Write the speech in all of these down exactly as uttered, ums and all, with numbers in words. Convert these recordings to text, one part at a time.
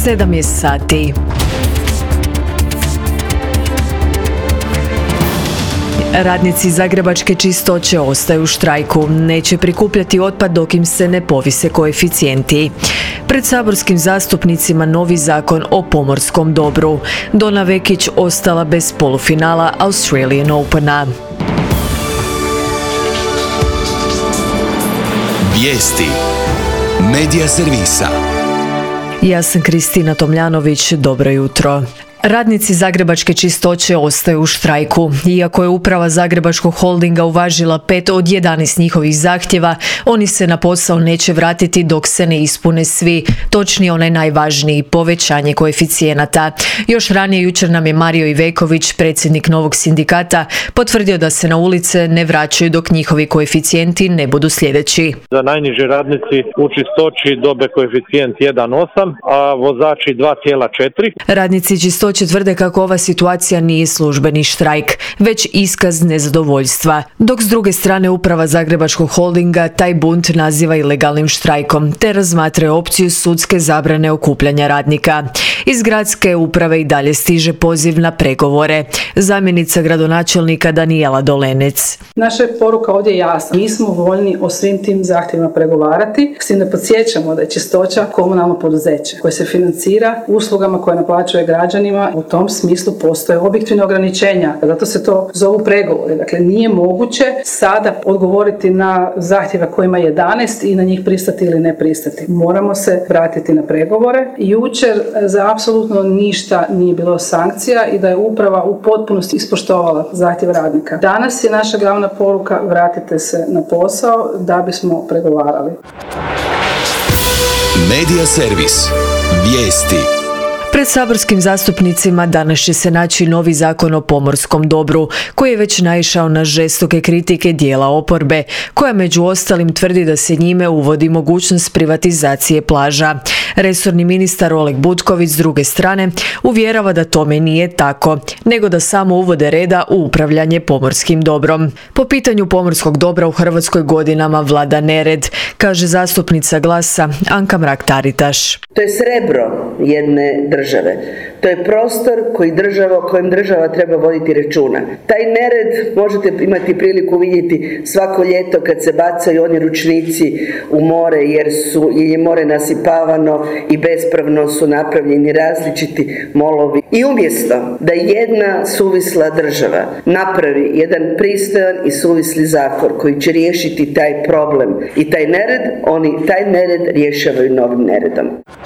sedam je sati. Radnici zagrebačke čistoće ostaju u štrajku. Neće prikupljati otpad dok im se ne povise koeficijenti. Pred saborskim zastupnicima novi zakon o pomorskom dobru. Dona Vekić ostala bez polufinala Australian Opena. Vijesti Medija servisa. Ja sam Kristina Tomljanović, dobro jutro. Radnici zagrebačke čistoće ostaju u štrajku. Iako je uprava Zagrebačkog holdinga uvažila pet od jedanaest njihovih zahtjeva, oni se na posao neće vratiti dok se ne ispune svi, točnije onaj najvažniji, povećanje koeficijenata. Još ranije jučer nam je Mario Iveković, predsjednik novog sindikata, potvrdio da se na ulice ne vraćaju dok njihovi koeficijenti ne budu sljedeći. Za najniži radnici u čistoći dobe koeficijent jedan zarez osam, a vozači dva zarez četiri. Radnici čistoće tvrde kako ova situacija nije službeni štrajk, već iskaz nezadovoljstva, dok s druge strane uprava Zagrebačkog holdinga taj bunt naziva ilegalnim štrajkom, te razmatra opciju sudske zabrane okupljanja radnika. Iz gradske uprave i dalje stiže poziv na pregovore. Zamjenica gradonačelnika Danijela Dolenec. Naša je poruka ovdje jasna. Mi smo voljni o svim tim zahtjevima pregovarati, s tim da podsjećamo da je čistoća komunalno poduzeće koje se financira uslugama koje naplaćuje građanima. U tom smislu postoje objektivne ograničenja, zato se to zovu pregovori. Dakle, nije moguće sada odgovoriti na zahtjeve kojima je jedanaest i na njih pristati ili ne pristati. Moramo se vratiti na pregovore. Jučer za apsolutno ništa nije bilo sankcija i da je uprava u potpunosti ispoštovala zahtjev radnika. Danas je naša glavna poruka: vratite se na posao da bismo pregovarali. Medija servis. Vijesti. Pred saborskim zastupnicima danas će se naći novi zakon o pomorskom dobru, koji je već naišao na žestoke kritike dijela oporbe, koja među ostalim tvrdi da se njime uvodi mogućnost privatizacije plaža. Resorni ministar Oleg Butković s druge strane uvjerava da tome nije tako, nego da samo uvode reda u upravljanje pomorskim dobrom. Po pitanju pomorskog dobra u Hrvatskoj godinama vlada nered, kaže zastupnica Glasa Anka Mrak-Taritaš. To je srebro jedne države. To je prostor koji država, o kojem država treba voditi računa. Taj nered možete imati priliku vidjeti svako ljeto kad se bacaju oni ručnici u more jer, su, jer je more nasipavano i bespravno su napravljeni različiti molovi. I umjesto da jedna suvisla država napravi jedan pristojan i suvisli zakon koji će riješiti taj problem i taj nered, oni taj nered rješavaju novim neredom.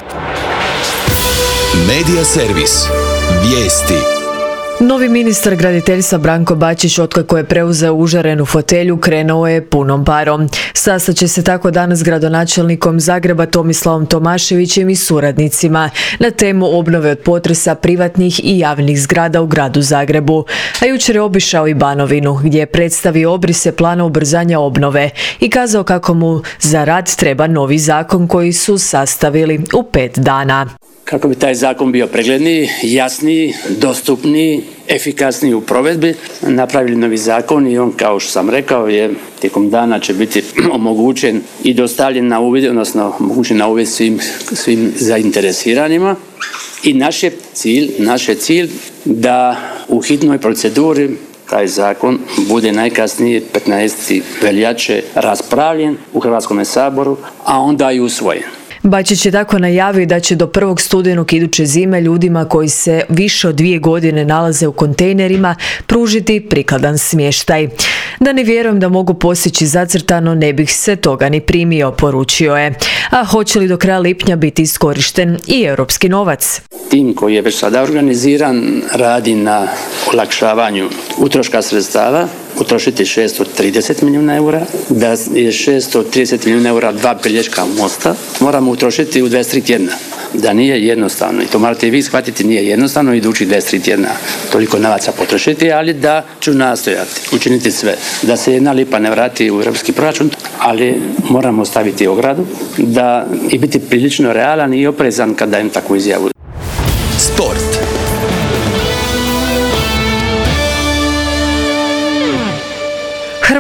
Medija servis. Vijesti. Novi ministar graditeljstva Branko Bačić, otkako je preuzeo užarenu fotelju, krenuo je punom parom. Sastat će se tako danas s gradonačelnikom Zagreba Tomislavom Tomaševićem i suradnicima na temu obnove od potresa privatnih i javnih zgrada u gradu Zagrebu. A jučer je obišao i Banovinu, gdje je predstavio obrise plana ubrzanja obnove i kazao kako mu za rad treba novi zakon koji su sastavili u pet dana. Kako bi taj zakon bio pregledniji, jasniji, dostupniji, efikasniji u provedbi, napravili novi zakon i on, kao što sam rekao, je tijekom dana će biti omogućen i dostavljen na uvid, odnosno omogućen na uvid svim, svim zainteresiranima. I naš je cilj, naš je cilj da u hitnoj proceduri taj zakon bude najkasnije petnaestog veljače raspravljen u Hrvatskom saboru, a onda i usvojen. Bačić je tako najavio da će do prvog studenog iduće zime ljudima koji se više od dvije godine nalaze u kontejnerima pružiti prikladan smještaj. Da ne vjerujem da mogu postići zacrtano, ne bih se toga ni primio, poručio je. A hoće li do kraja lipnja biti iskorišten i europski novac? Tim koji je već sada organiziran radi na olakšavanju utroška sredstava, utrošiti šesto trideset milijuna eura, da je šesto trideset milijuna eura dva Pelješka mosta, moramo utrošiti u dvadeset tri tjedna. Da nije jednostavno, i to morate i vi shvatiti, nije jednostavno idućih dvadeset tri tjedna toliko novaca potrošiti, ali da ću nastojati, učiniti sve, da se jedna lipa ne vrati u europski proračun, ali moramo staviti ogradu da i biti prilično realan i oprezan kad dajem takvu izjavu. Sport.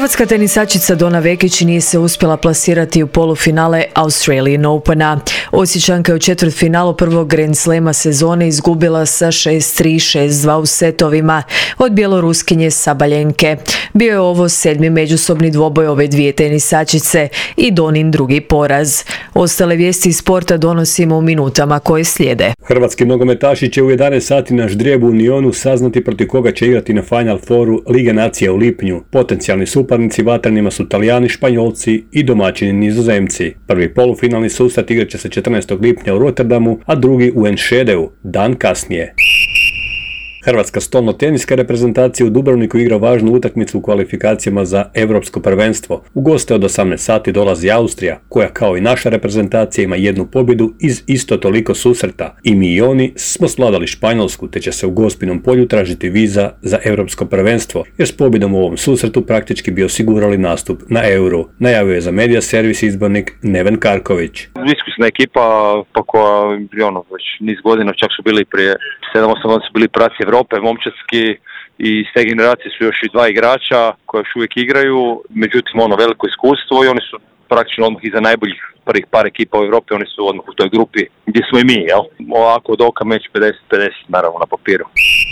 Hrvatska tenisačica Dona Vekić nije se uspjela plasirati u polufinale Australian Opena. Osječanka je u četvrtfinalu prvog Grand Slema sezone izgubila sa šest tri šest dva u setovima od bjeloruskinje Sabaljenke. Bio je ovo sedmi međusobni dvoboj ove dvije tenisačice i Donin drugi poraz. Ostale vijesti iz sporta donosimo u minutama koje slijede. Hrvatski nogometaši će u jedanaest sati na ždrijebu u Unionu saznati protiv koga će igrati na Final Fouru Lige nacija u lipnju. Potencijalni suparnici vatrenima su Talijani, Španjolci i domaćini Nizozemci. Prvi polufinalni susret igrat će se četrnaestog lipnja u Rotterdamu, a drugi u Enschedeu, dan kasnije. Hrvatska stolnoteniska reprezentacija u Dubrovniku igra važnu utakmicu u kvalifikacijama za Europsko prvenstvo. U goste od osamnaest sati dolazi Austrija, koja kao i naša reprezentacija ima jednu pobjedu iz isto toliko susreta. I mi i oni smo svladali Španjolsku, te će se u Gospinom polju tražiti viza za Europsko prvenstvo, jer s pobjedom u ovom susretu praktički bi osigurali nastup na Euro, najavio je za Media Servis izbornik Neven Karković. Iskusna ekipa, pa koja ono, već niz godina, čak su bili prije sedam osam godina su bili prvaci Europe, momčadski, i iz te generacije su još i dva igrača koji još uvijek igraju, međutim ono veliko iskustvo i oni su praktično odmah iza najboljih prvih par ekipa u Europi, oni su odmah u toj grupi gdje smo i mi, jel? Ovako od oka meč pedeset pedeset naravno na papiru.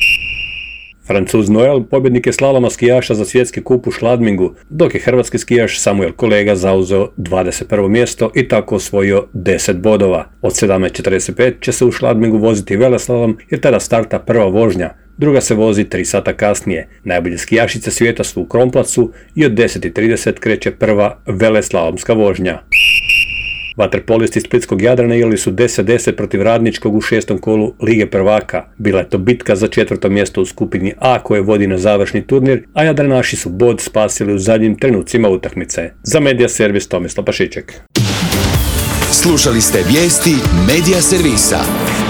Francuz Noel pobjednik je slaloma skijaša za svjetski kup u Šladmingu, dok je hrvatski skijaš Samuel Kolega zauzeo dvadeset prvo mjesto i tako osvojio deset bodova. Od sedamnaest četrdeset pet će se u Šladmingu voziti veleslalom jer tada starta prva vožnja, druga se vozi tri sata kasnije. Najbolje skijašice svijeta su u Kronplacu i od deset trideset kreće prva veleslalomska vožnja. Vaterpolisti splitskog Jadrana igrali su deset deset protiv Radničkog u šestom kolu Lige prvaka. Bila je to bitka za četvrto mjesto u skupini A koje vodi na završni turnir, a Jadranaši su bod spasili u zadnjim trenucima utakmice. Za Media Servis Tomislav Pašiček. Slušali ste vijesti Media Servisa.